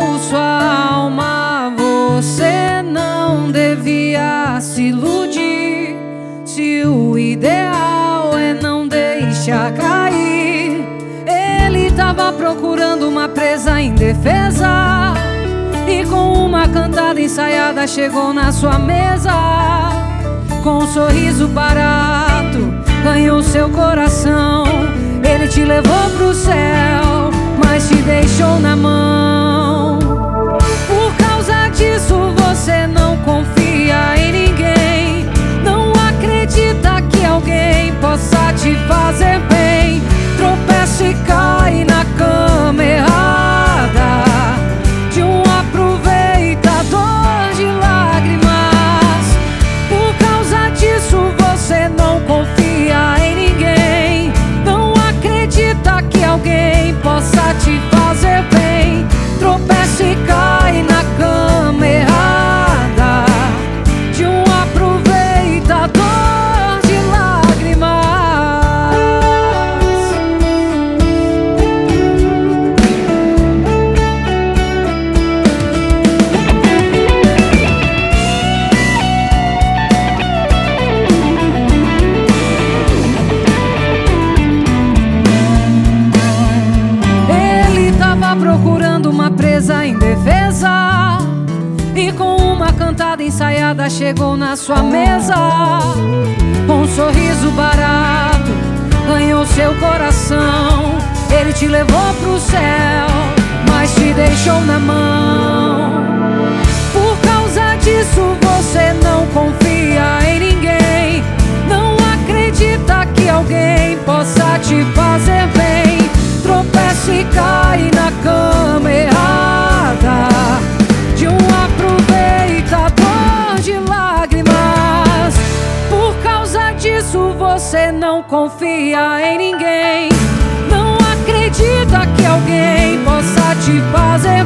por sua alma. Você não devia se iludir, se o ideal é não deixar cair. Ele tava procurando uma presa indefesa, e com uma cantada ensaiada chegou na sua mesa. Com um sorriso barato ganhou seu coração. Ele te levou pro céu, mas te deixou na mão. Por causa disso você não confia em ninguém, não acredita que alguém possa te fazer bem. Tropeça e cai na cama errada de um aproveitador de lágrimas. Por causa disso você não confia em ninguém, não acredita que alguém possa te fazer bem. Tropeça e cai na cama errada de um aproveitador de lágrimas. Procurando uma presa indefesa, e com uma cantada ensaiada chegou na sua mesa. Com um sorriso barato ganhou seu coração. Ele te levou pro céu, mas te deixou na mão. Por causa disso você não confia em ninguém, não acredita que alguém possa te fazer bem. Tropeça e cai na cama errada de um aproveitador de lágrimas. Por causa disso você não confia em ninguém, não acredita que alguém possa te fazer